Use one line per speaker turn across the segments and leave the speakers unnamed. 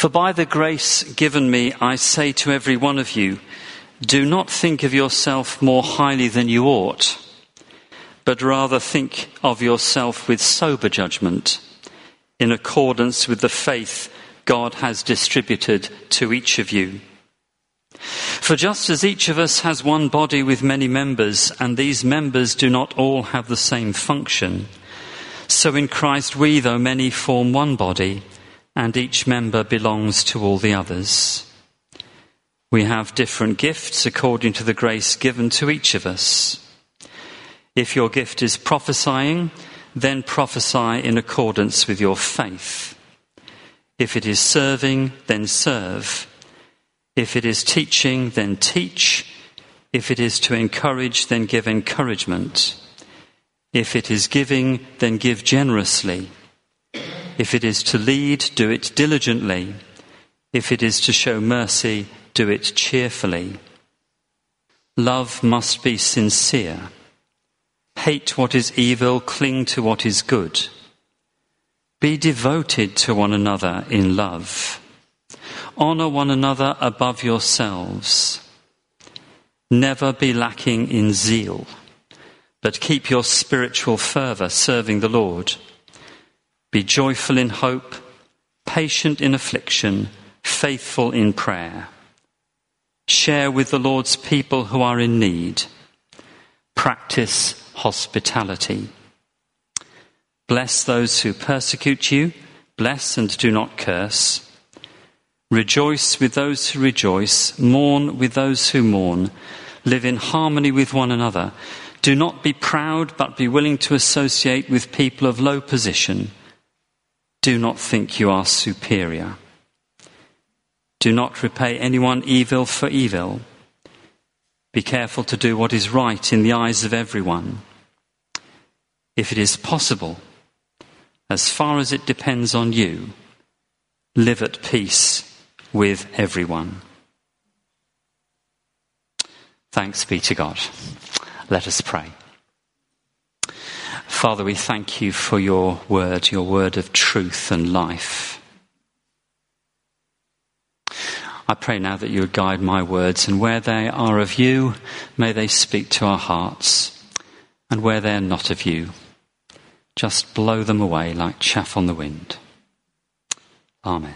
For by the grace given me, I say to every one of you, do not think of yourself more highly than you ought, but rather think of yourself with sober judgment, in accordance with the faith God has distributed to each of you. For just as each of us has one body with many members, and these members do not all have the same function, so in Christ we, though many, form one body, and each member belongs to all the others. We have different gifts according to the grace given to each of us. If your gift is prophesying, then prophesy in accordance with your faith. If it is serving, then serve. If it is teaching, then teach. If it is to encourage, then give encouragement. If it is giving, then give generously. If it is to lead, do it diligently. If it is to show mercy, do it cheerfully. Love must be sincere. Hate what is evil, cling to what is good. Be devoted to one another in love. Honour one another above yourselves. Never be lacking in zeal, but keep your spiritual fervour serving the Lord. Be joyful in hope, patient in affliction, faithful in prayer. Share with the Lord's people who are in need. Practice hospitality. Bless those who persecute you. Bless and do not curse. Rejoice with those who rejoice. Mourn with those who mourn. Live in harmony with one another. Do not be proud, but be willing to associate with people of low position. Do not think you are superior. Do not repay anyone evil for evil. Be careful to do what is right in the eyes of everyone. If it is possible, as far as it depends on you, live at peace with everyone. Thanks be to God. Let us pray. Father, we thank you for your word of truth and life. I pray now that you would guide my words, and where they are of you, may they speak to our hearts, and where they are not of you, just blow them away like chaff on the wind. Amen.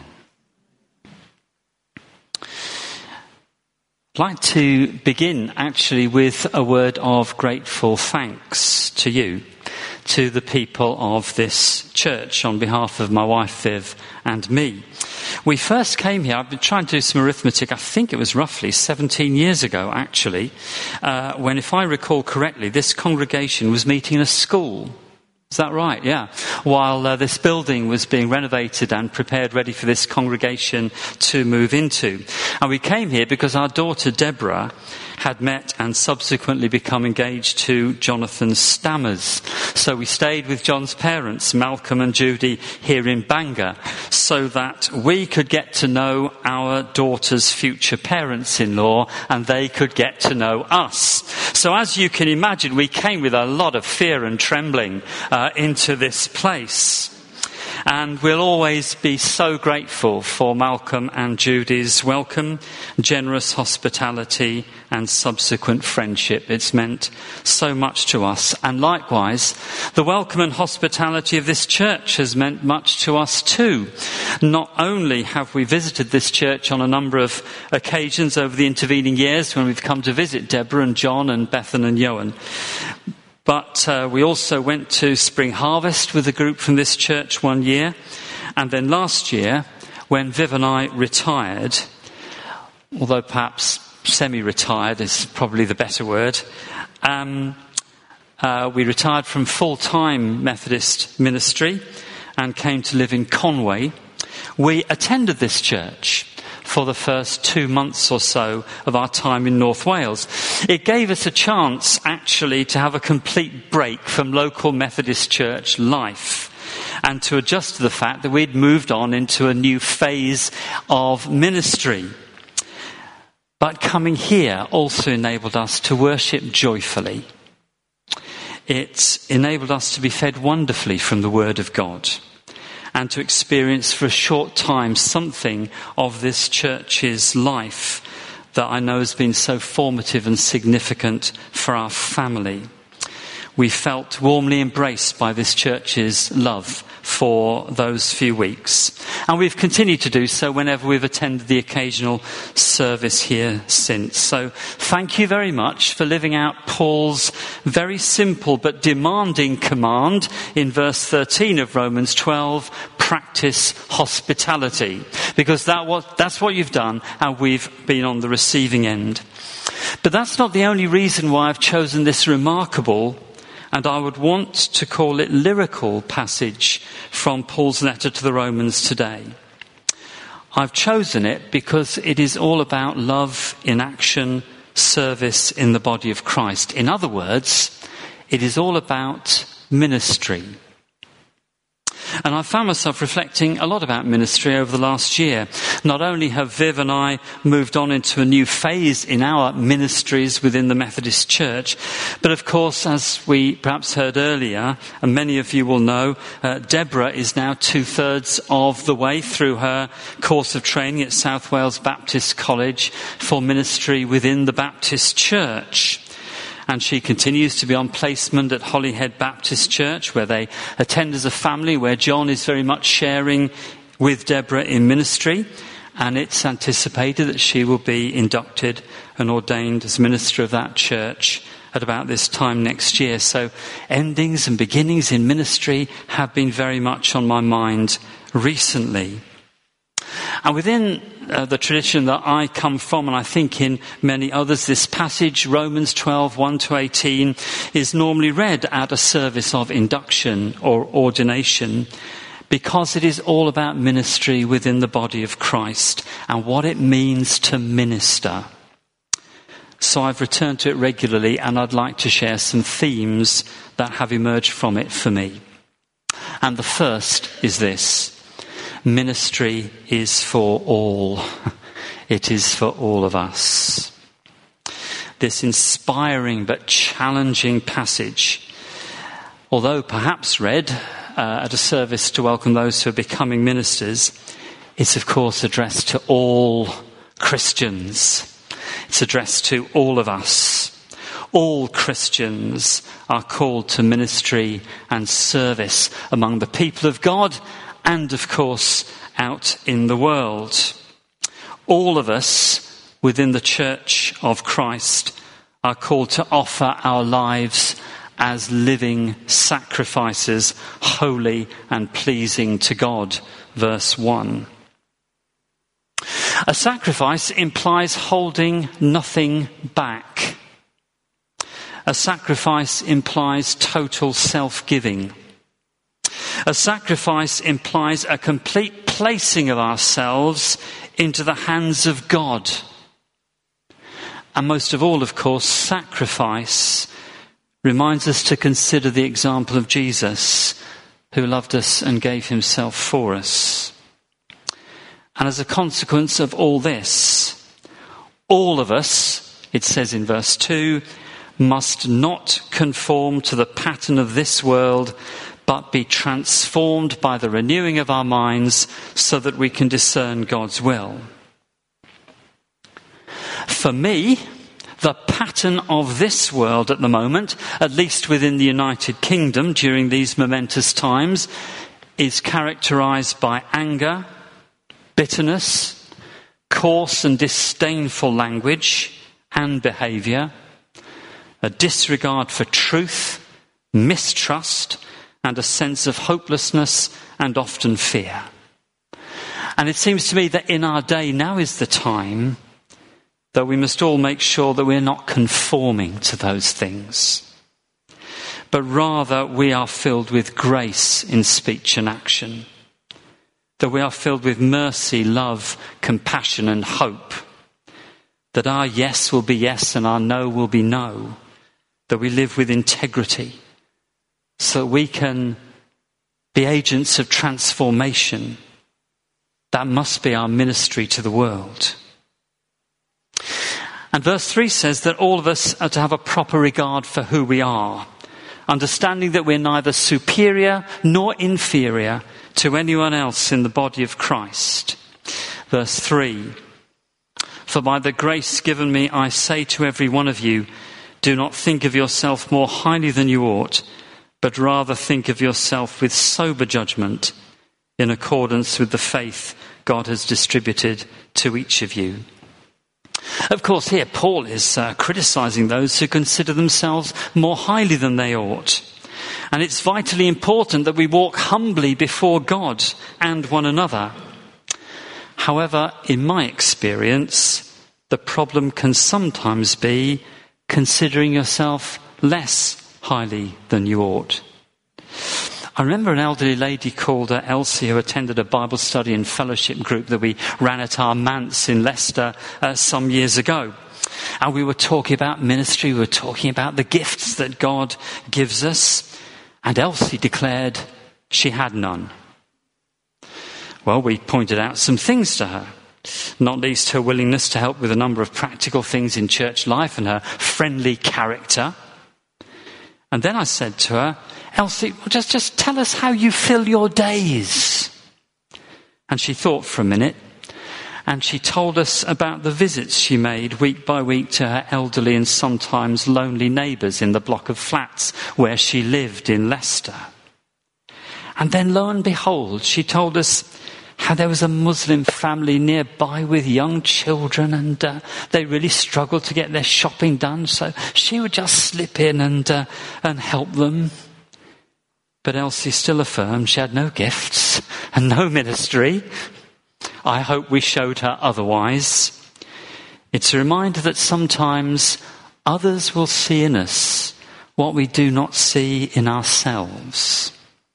I'd like to begin actually with a word of grateful thanks to you, to the people of this church, on behalf of my wife Viv and me. We first came here, I've been trying to do some arithmetic, I think it was roughly 17 years ago actually, when, if I recall correctly, this congregation was meeting in a school. Is that right? Yeah. While this building was being renovated and prepared ready for this congregation to move into. And we came here because our daughter Deborah had met and subsequently become engaged to Jonathan Stammers. So we stayed with John's parents, Malcolm and Judy, here in Bangor, so that we could get to know our daughter's future parents-in-law and they could get to know us. So as you can imagine, we came with a lot of fear and trembling into this place. And we'll always be so grateful for Malcolm and Judy's welcome, generous hospitality and subsequent friendship. It's meant so much to us. And likewise, the welcome and hospitality of this church has meant much to us too. Not only have we visited this church on a number of occasions over the intervening years when we've come to visit Deborah and John and Bethan and Johan, but we also went to Spring Harvest with a group from this church one year. And then last year, when Viv and I retired, although perhaps semi-retired is probably the better word, we retired from full-time Methodist ministry and came to live in Conway. We attended this church for the first 2 months or so of our time in North Wales. It gave us a chance, actually, to have a complete break from local Methodist church life and to adjust to the fact that we'd moved on into a new phase of ministry. But coming here also enabled us to worship joyfully. It enabled us to be fed wonderfully from the Word of God. and to experience for a short time something of this church's life that I know has been so formative and significant for our family. We felt warmly embraced by this church's love for those few weeks. And we've continued to do so whenever we've attended the occasional service here since. So thank you very much for living out Paul's very simple but demanding command in verse 13 of Romans 12, practice hospitality. Because that's what you've done, and we've been on the receiving end. But that's not the only reason why I've chosen this remarkable, and I would want to call it lyrical, passage from Paul's letter to the Romans today. I've chosen it because it is all about love in action, service in the body of Christ. In other words, it is all about ministry. And I found myself reflecting a lot about ministry over the last year. Not only have Viv and I moved on into a new phase in our ministries within the Methodist Church, but of course, as we perhaps heard earlier, and many of you will know, Deborah is now 2/3 of the way through her course of training at South Wales Baptist College for ministry within the Baptist Church. And she continues to be on placement at Holyhead Baptist Church, where they attend as a family, where John is very much sharing with Deborah in ministry. And it's anticipated that she will be inducted and ordained as minister of that church at about this time next year. So endings and beginnings in ministry have been very much on my mind recently. And within the tradition that I come from, and I think in many others, this passage, Romans 12, 1-18, is normally read at a service of induction or ordination, because it is all about ministry within the body of Christ and what it means to minister. So I've returned to it regularly, and I'd like to share some themes that have emerged from it for me. And the first is this: ministry is for all. It is for all of us. This inspiring but challenging passage, although perhaps read at a service to welcome those who are becoming ministers, it's of course addressed to all Christians. It's addressed to all of us. All Christians are called to ministry and service among the people of God, and of course out in the world. All of us within the Church of Christ are called to offer our lives as living sacrifices, holy and pleasing to God. Verse 1. A sacrifice implies holding nothing back. A sacrifice implies total self-giving. A sacrifice implies a complete placing of ourselves into the hands of God. And most of all, of course, sacrifice reminds us to consider the example of Jesus, who loved us and gave himself for us. And as a consequence of all this, all of us, it says in verse 2, must not conform to the pattern of this world, but be transformed by the renewing of our minds so that we can discern God's will. For me, the pattern of this world at the moment, at least within the United Kingdom during these momentous times, is characterized by anger, bitterness, coarse and disdainful language and behavior, a disregard for truth, mistrust, and a sense of hopelessness and often fear. And it seems to me that in our day now is the time that we must all make sure that we're not conforming to those things, but rather we are filled with grace in speech and action, that we are filled with mercy, love, compassion and hope, that our yes will be yes and our no will be no, that we live with integrity, so that we can be agents of transformation. That must be our ministry to the world. And verse 3 says that all of us are to have a proper regard for who we are, understanding that we're neither superior nor inferior to anyone else in the body of Christ. Verse 3, for by the grace given me, I say to every one of you, do not think of yourself more highly than you ought, but rather think of yourself with sober judgment in accordance with the faith God has distributed to each of you. Of course, here Paul is criticizing those who consider themselves more highly than they ought. And it's vitally important that we walk humbly before God and one another. However, in my experience, the problem can sometimes be considering yourself less highly than you ought. I remember an elderly lady called Elsie who attended a Bible study and fellowship group that we ran at our manse in Leicester some years ago. And we were talking about ministry, we were talking about the gifts that God gives us. And Elsie declared she had none. Well, we pointed out some things to her, not least her willingness to help with a number of practical things in church life and her friendly character. And then I said to her, Elsie, just tell us how you fill your days. And she thought for a minute, and she told us about the visits she made week by week to her elderly and sometimes lonely neighbours in the block of flats where she lived in Leicester. And then lo and behold, she told us how there was a Muslim family nearby with young children and they really struggled to get their shopping done, so she would just slip in and help them. But Elsie still affirmed she had no gifts and no ministry. I hope we showed her otherwise. It's a reminder that sometimes others will see in us what we do not see in ourselves.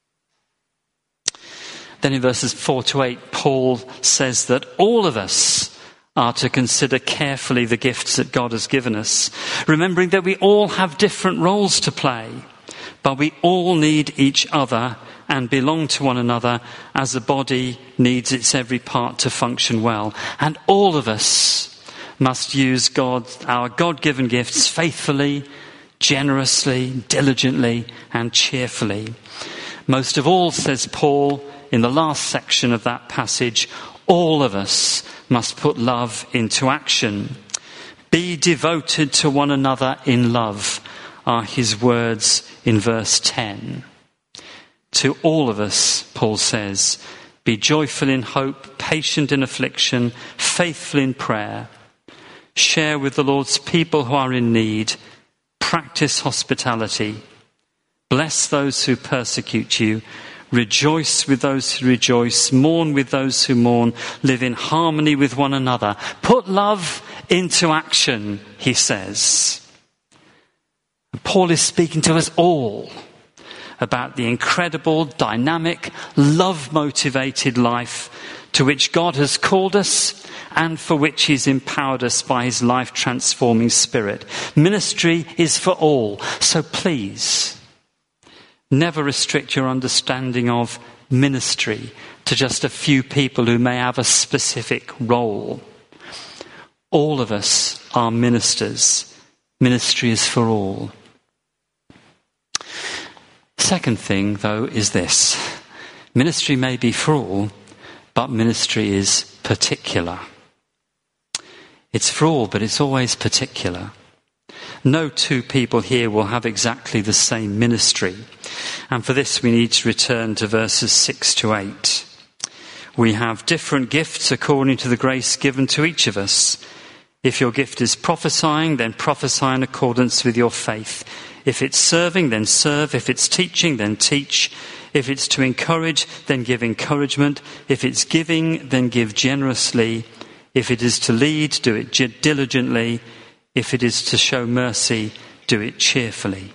Then in verses 4 to 8, Paul says that all of us are to consider carefully the gifts that God has given us, remembering that we all have different roles to play, but we all need each other and belong to one another as a body needs its every part to function well. And all of us must use our God-given gifts faithfully, generously, diligently, and cheerfully. Most of all, says Paul, in the last section of that passage, all of us must put love into action. Be devoted to one another in love, are his words in verse 10. To all of us, Paul says, be joyful in hope, patient in affliction, faithful in prayer. Share with the Lord's people who are in need. Practice hospitality. Bless those who persecute you. Rejoice with those who rejoice. Mourn with those who mourn. Live in harmony with one another. Put love into action, he says. And Paul is speaking to us all about the incredible, dynamic, love-motivated life to which God has called us and for which he's empowered us by his life-transforming Spirit. Ministry is for all, so please, never restrict your understanding of ministry to just a few people who may have a specific role. All of us are ministers. Ministry is for all. Second thing, though, is this. Ministry may be for all, but ministry is particular. It's for all, but it's always particular. No two people here will have exactly the same ministry. And for this we need to return to verses 6 to 8. We have different gifts according to the grace given to each of us. If your gift is prophesying, then prophesy in accordance with your faith. If it's serving, then serve. If it's teaching, then teach. If it's to encourage, then give encouragement. If it's giving, then give generously. If it is to lead, do it diligently. If it is to show mercy, do it cheerfully.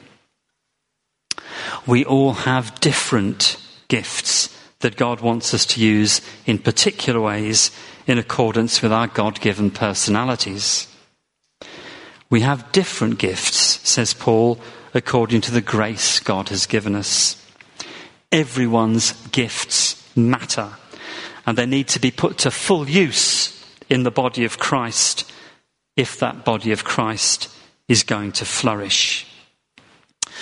We all have different gifts that God wants us to use in particular ways in accordance with our God-given personalities. We have different gifts, says Paul, according to the grace God has given us. Everyone's gifts matter, and they need to be put to full use in the body of Christ if that body of Christ is going to flourish.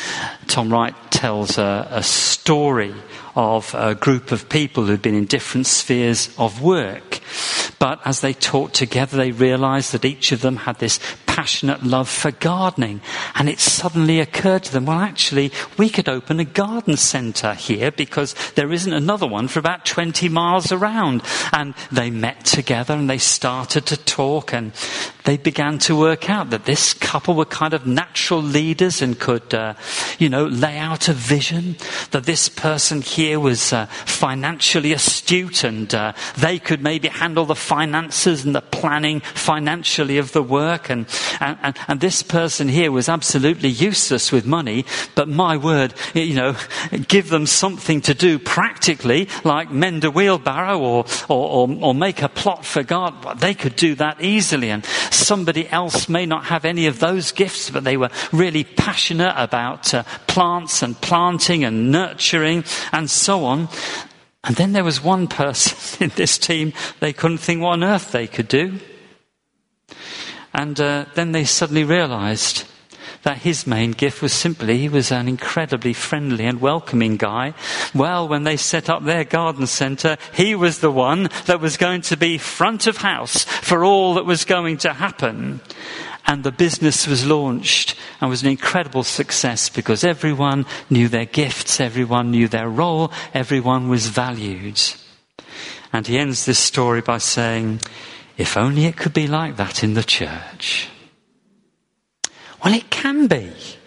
Tom Wright tells a story of a group of people who'd been in different spheres of work. But as they talked together, they realised that each of them had this passionate love for gardening. And it suddenly occurred to them, well, actually, we could open a garden centre here because there isn't another one for about 20 miles around. And they met together and they started to talk, and they began to work out that this couple were kind of natural leaders and could, lay out a vision, that this person here was financially astute, and they could maybe handle the finances and the planning financially of the work, and this person here was absolutely useless with money, but my word, give them something to do practically, like mend a wheelbarrow or make a plot for God. Well, they could do that easily. And somebody else may not have any of those gifts, but they were really passionate about plants and planting and nurturing and so on. And then there was one person in this team, they couldn't think what on earth they could do. And then they suddenly realised that his main gift was simply he was an incredibly friendly and welcoming guy. Well, when they set up their garden centre, he was the one that was going to be front of house for all that was going to happen. And the business was launched and was an incredible success because everyone knew their gifts, everyone knew their role, everyone was valued. And he ends this story by saying, if only it could be like that in the church. Well, it can be.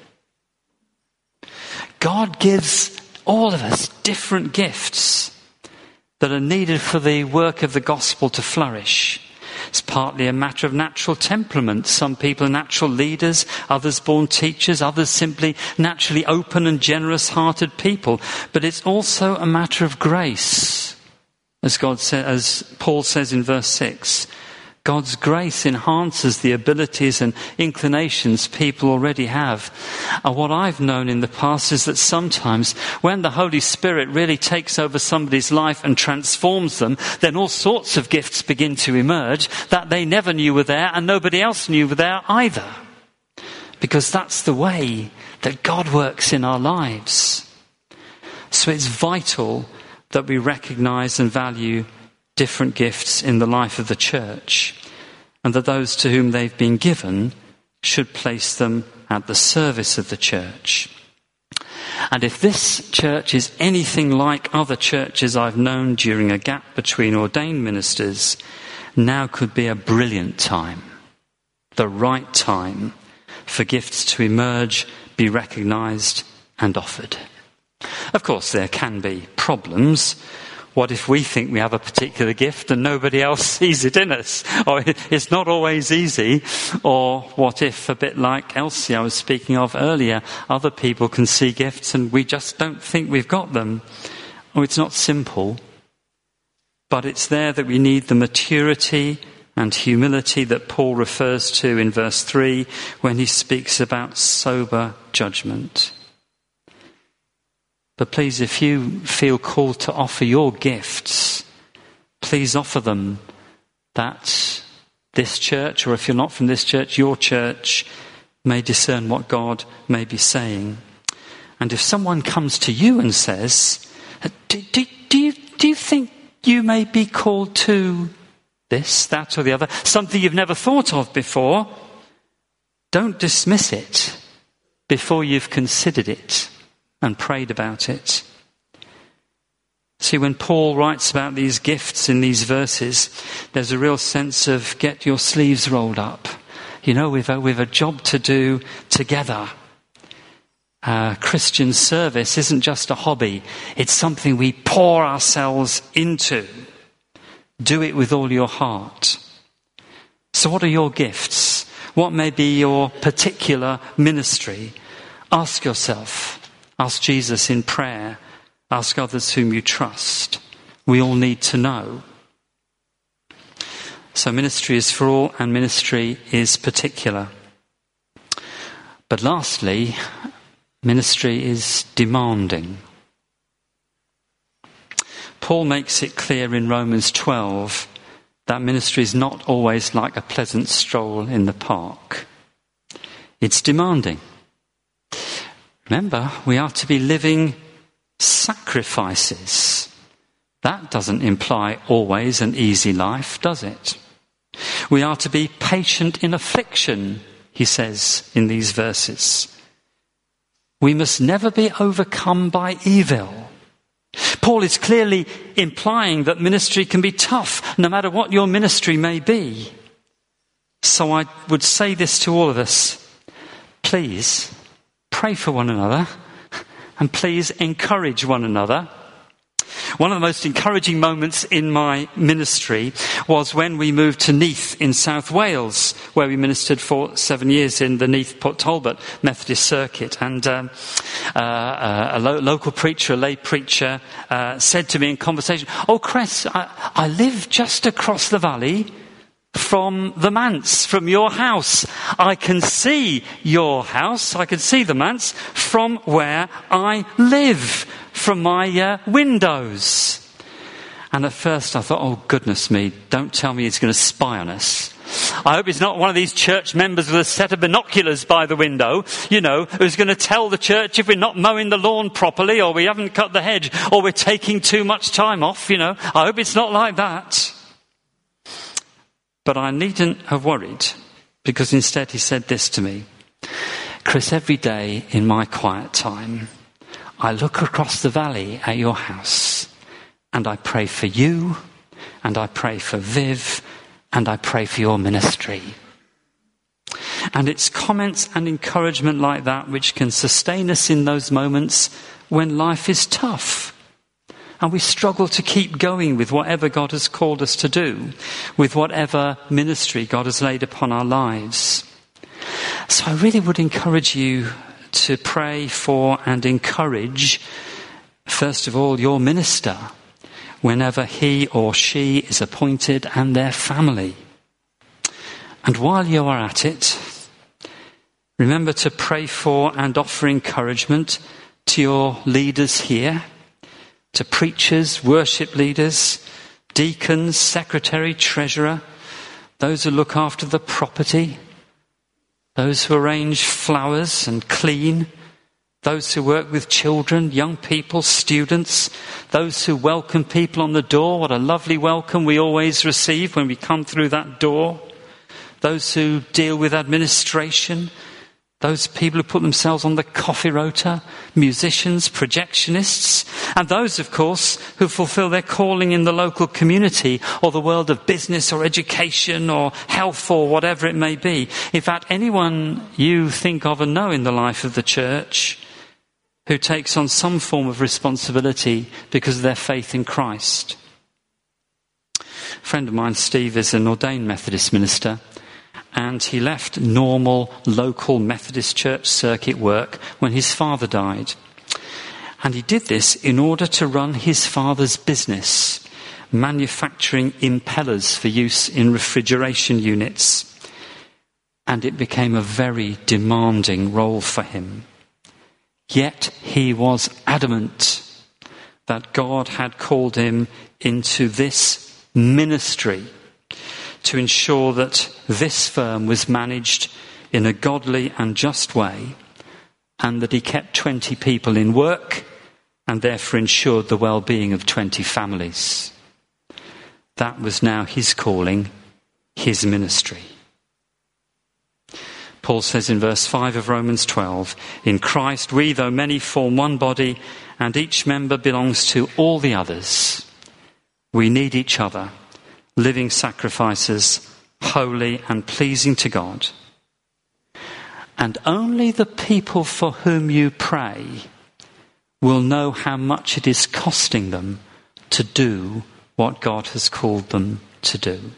God gives all of us different gifts that are needed for the work of the gospel to flourish. It's partly a matter of natural temperament. Some people are natural leaders, others born teachers, others simply naturally open and generous-hearted people. But it's also a matter of grace. As Paul says in verse 6, God's grace enhances the abilities and inclinations people already have. And what I've known in the past is that sometimes when the Holy Spirit really takes over somebody's life and transforms them, then all sorts of gifts begin to emerge that they never knew were there and nobody else knew were there either. Because that's the way that God works in our lives. So it's vital that we recognise and value different gifts in the life of the church, and that those to whom they've been given should place them at the service of the church. And if this church is anything like other churches I've known during a gap between ordained ministers, now could be a brilliant time, the right time for gifts to emerge, be recognised and offered. Of course, there can be problems. What if we think we have a particular gift and nobody else sees it in us? Or it's not always easy. Or what if, a bit like Elsie I was speaking of earlier, other people can see gifts and we just don't think we've got them? Or it's not simple. But it's there that we need the maturity and humility that Paul refers to in verse 3 when he speaks about sober judgment. But please, if you feel called to offer your gifts, please offer them, that this church, or if you're not from this church, your church, may discern what God may be saying. And if someone comes to you and says, do you think you may be called to this, that or the other, something you've never thought of before, don't dismiss it before you've considered it and prayed about it. See, when Paul writes about these gifts in these verses, there's a real sense of get your sleeves rolled up. We've a job to do together. Christian service isn't just a hobby. It's something we pour ourselves into. Do it with all your heart. So what are your gifts? What may be your particular ministry? Ask yourself. Ask Jesus in prayer. Ask others whom you trust. We all need to know. So ministry is for all and ministry is particular. But lastly, ministry is demanding. Paul makes it clear in Romans 12 that ministry is not always like a pleasant stroll in the park. It's demanding. Remember, we are to be living sacrifices. That doesn't imply always an easy life, does it? We are to be patient in affliction, he says in these verses. We must never be overcome by evil. Paul is clearly implying that ministry can be tough, no matter what your ministry may be. So I would say this to all of us. Please pray for one another, and please encourage one another. One of the most encouraging moments in my ministry was when we moved to Neath in South Wales, where we ministered for 7 years in the Neath Port Talbot Methodist Circuit. And a local preacher, a lay preacher, said to me in conversation, "Oh, Chris, I live just across the valley from the manse, from your house. I can see your house, I can see the manse from where I live, from my windows." And at first I thought, oh goodness me, don't tell me he's going to spy on us. I hope he's not one of these church members with a set of binoculars by the window, who's going to tell the church if we're not mowing the lawn properly, or we haven't cut the hedge, or we're taking too much time off, I hope it's not like that. But I needn't have worried, because instead he said this to me: "Chris, every day in my quiet time, I look across the valley at your house, and I pray for you, and I pray for Viv, and I pray for your ministry." And it's comments and encouragement like that which can sustain us in those moments when life is tough. And we struggle to keep going with whatever God has called us to do, with whatever ministry God has laid upon our lives. So I really would encourage you to pray for and encourage, first of all, your minister, whenever he or she is appointed, and their family. And while you are at it, remember to pray for and offer encouragement to your leaders here, to preachers, worship leaders, deacons, secretary, treasurer, those who look after the property, those who arrange flowers and clean, those who work with children, young people, students, those who welcome people on the door. What a lovely welcome we always receive when we come through that door. Those who deal with administration, those people who put themselves on the coffee rota, musicians, projectionists, and those, of course, who fulfill their calling in the local community or the world of business or education or health or whatever it may be. In fact, anyone you think of and know in the life of the church who takes on some form of responsibility because of their faith in Christ. A friend of mine, Steve, is an ordained Methodist minister, and he left normal local Methodist church circuit work when his father died. And he did this in order to run his father's business, manufacturing impellers for use in refrigeration units. And it became a very demanding role for him. Yet he was adamant that God had called him into this ministry to ensure that this firm was managed in a godly and just way, and that he kept 20 people in work and therefore ensured the well-being of 20 families. That was now his calling, his ministry. Paul says in verse 5 of Romans 12, "In Christ we, though many, form one body, and each member belongs to all the others. We need each other, living sacrifices, holy and pleasing to God. And only the people for whom you pray will know how much it is costing them to do what God has called them to do."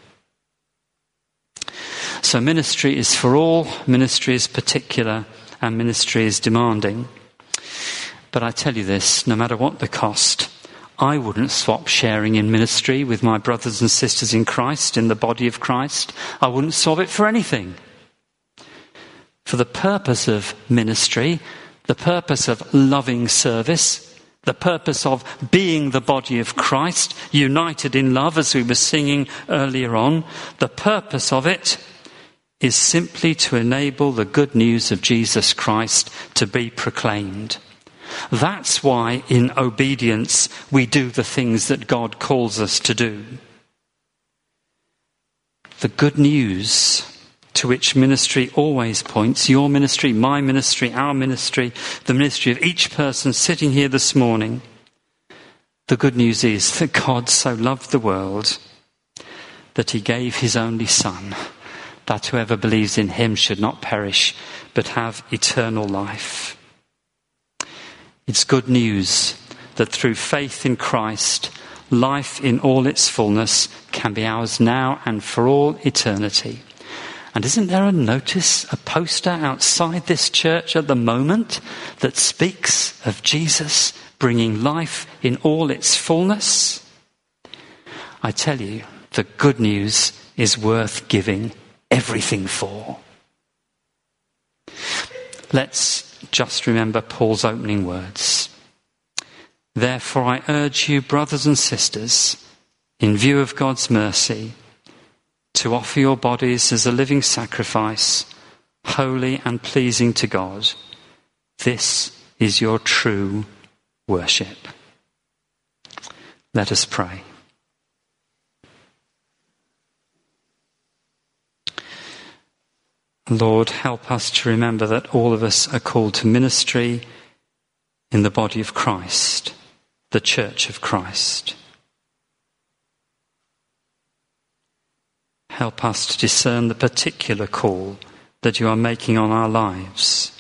So ministry is for all, ministry is particular, and ministry is demanding. But I tell you this, no matter what the cost, I wouldn't swap sharing in ministry with my brothers and sisters in Christ, in the body of Christ. I wouldn't swap it for anything. For the purpose of ministry, the purpose of loving service, the purpose of being the body of Christ, united in love, as we were singing earlier on, the purpose of it is simply to enable the good news of Jesus Christ to be proclaimed. That's why in obedience we do the things that God calls us to do. The good news to which ministry always points, your ministry, my ministry, our ministry, the ministry of each person sitting here this morning, the good news is that God so loved the world that he gave his only Son, that whoever believes in him should not perish but have eternal life. It's good news that through faith in Christ, life in all its fullness can be ours now and for all eternity. And isn't there a notice, a poster outside this church at the moment that speaks of Jesus bringing life in all its fullness? I tell you, the good news is worth giving everything for. Let's just remember Paul's opening words. Therefore I urge you, brothers and sisters, in view of God's mercy, to offer your bodies as a living sacrifice, holy and pleasing to God. This is your true worship. Let us pray. Lord, help us to remember that all of us are called to ministry in the body of Christ, the church of Christ. Help us to discern the particular call that you are making on our lives.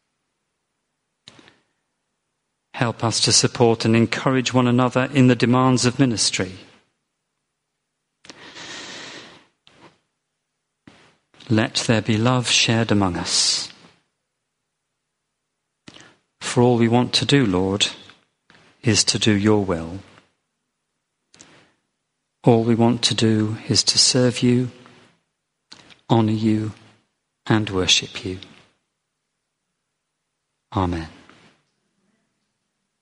Help us to support and encourage one another in the demands of ministry. Let there be love shared among us. For all we want to do, Lord, is to do your will. All we want to do is to serve you, honour you, and worship you. Amen.